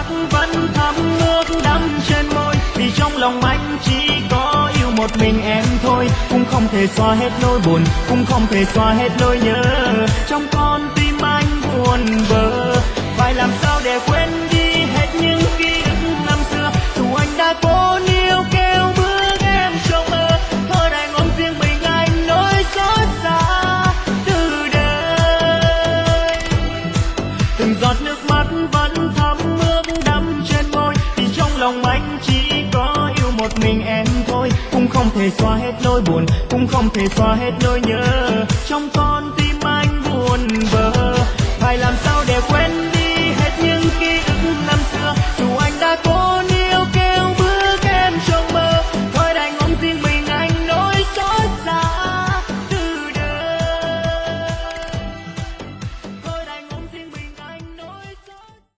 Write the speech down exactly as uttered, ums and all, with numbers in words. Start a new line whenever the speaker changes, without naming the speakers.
vẫn thấm nước đắng trên môi, vì trong lòng anh chỉ có yêu một mình em thôi. Cũng không thể xóa hết nỗi buồn, cũng không thể xóa hết nỗi nhớ, trong con tim anh buồn bơ. Phải làm sao để quên đi hết những ký ức năm xưa, dù anh đã cố níu kéo bước em trong mơ. Thôi đành ôm riêng mình anh nỗi xót xa từ đây. Từng giọt nước mắt vẫn thấm ướt đẫm trên môi, vì trong lòng anh chỉ có yêu một mình em thôi. Cũng không thể xóa hết nỗi buồn, cũng không thể xóa hết nỗi nhớ, trong con tim anh buồn bơ. Phải làm sao